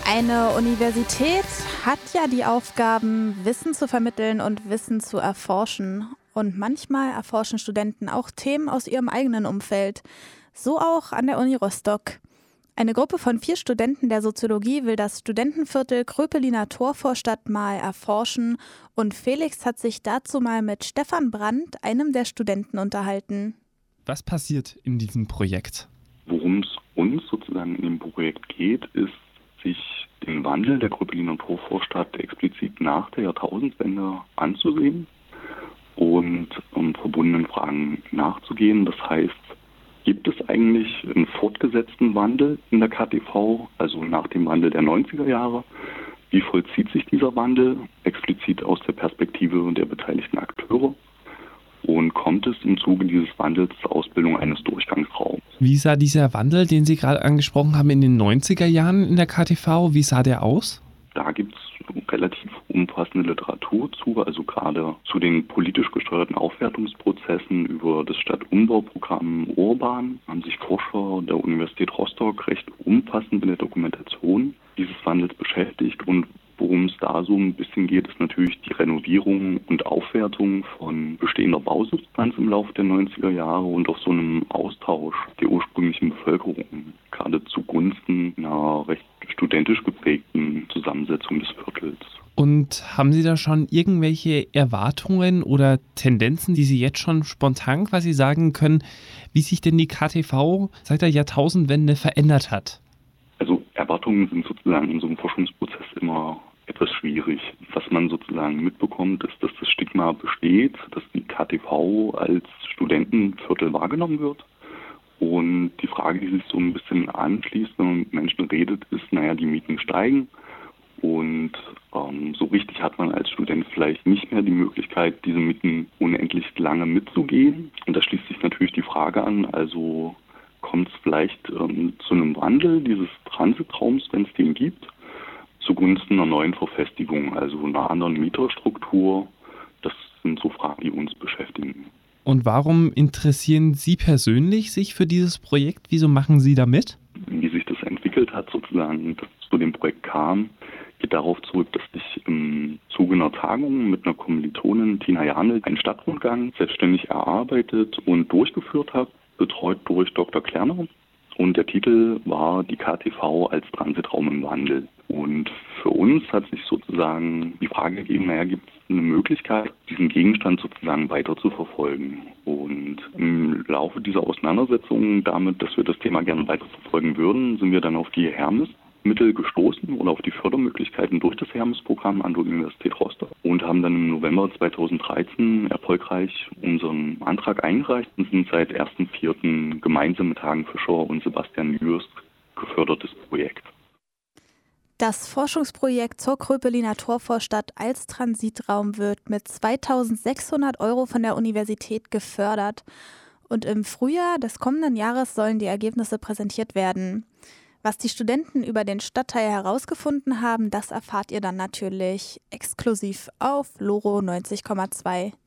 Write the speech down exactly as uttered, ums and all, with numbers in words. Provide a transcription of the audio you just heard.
Eine Universität hat ja die Aufgaben, Wissen zu vermitteln und Wissen zu erforschen. Und manchmal erforschen Studenten auch Themen aus ihrem eigenen Umfeld. So auch an der Uni Rostock. Eine Gruppe von vier Studenten der Soziologie will das Studentenviertel Kröpeliner Torvorstadt mal erforschen. Und Felix hat sich dazu mal mit Stefan Brandt, einem der Studenten, unterhalten. Was passiert in diesem Projekt? Worum es uns sozusagen in dem Projekt geht, ist, sich den Wandel der Kröpeliner Torvorstadt explizit nach der Jahrtausendwende anzusehen und um verbundenen Fragen nachzugehen. Das heißt, gibt es eigentlich einen fortgesetzten Wandel in der K T V, also nach dem Wandel der neunziger Jahre? Wie vollzieht sich dieser Wandel explizit aus der Perspektive der beteiligten Akteure? Und kommt es im Zuge dieses Wandels zur Ausbildung eines Durchgangsraums? Wie sah dieser Wandel, den Sie gerade angesprochen haben, in den neunziger Jahren in der K T V, wie sah der aus? Da gibt es relativ umfassende Literatur zu, also gerade zu den politisch gesteuerten Aufwertungsprozessen über das Stadtumbauprogramm Urban haben sich Forscher der Universität Rostock recht umfassend mit der Dokumentation dieses Wandels beschäftigt. Und worum es da so ein bisschen geht, ist natürlich die Renovierung und Aufwertung von bestehender Bausubstanz im Laufe der neunziger Jahre und auch so einem Austausch der ursprünglichen Bevölkerung, gerade zugunsten einer recht studentisch geprägten Zusammensetzung des Viertels. Und haben Sie da schon irgendwelche Erwartungen oder Tendenzen, die Sie jetzt schon spontan quasi sagen können, wie sich denn die K T V seit der Jahrtausendwende verändert hat? Also Erwartungen sind sozusagen in so einem Forschungsprozess immer etwas schwierig. Was man sozusagen mitbekommt, ist, dass das Stigma besteht, dass die K T V als Studentenviertel wahrgenommen wird. Und die Frage, die sich so ein bisschen anschließt, wenn man mit Menschen redet, ist, naja, die Mieten steigen. Und ähm, so richtig hat man als Student vielleicht nicht mehr die Möglichkeit, diese Mieten unendlich lange mitzugehen. Und da schließt sich natürlich die Frage an, also kommt es vielleicht ähm, zu einem Wandel dieses Transitraums, wenn es den gibt, zugunsten einer neuen Verfestigung, also einer anderen Mieterstruktur. Das sind so Fragen, die uns beschäftigen. Und warum interessieren Sie persönlich sich für dieses Projekt? Wieso machen Sie da mit? Wie sich das entwickelt hat, sozusagen, dass es zu dem Projekt kam, geht darauf zurück, dass ich im Zuge einer Tagung mit einer Kommilitonin, Tina Janel, einen Stadtrundgang selbstständig erarbeitet und durchgeführt habe, betreut durch Doktor Klerner. Und der Titel war die K T V als Transitraum im Wandel. Und für uns hat sich sozusagen die Frage gegeben, naja, gibt es eine Möglichkeit, diesen Gegenstand sozusagen weiter zu verfolgen? Und im Laufe dieser Auseinandersetzung damit, dass wir das Thema gerne weiterverfolgen würden, sind wir dann auf die Hermes-Mittel gestoßen oder auf die Fördermöglichkeiten durch das Hermes-Programm an der Universität Rostock und haben dann im November zweitausenddreizehn erfolgreich unseren Antrag eingereicht und sind seit ersten vierten gemeinsam mit Hagen Fischer und Sebastian Lürst gefördertes Projekt. Das Forschungsprojekt zur Kröpeliner Torvorstadt als Transitraum wird mit zweitausendsechshundert Euro von der Universität gefördert. Und im Frühjahr des kommenden Jahres sollen die Ergebnisse präsentiert werden. Was die Studenten über den Stadtteil herausgefunden haben, das erfahrt ihr dann natürlich exklusiv auf Loro neunzig Komma zwei.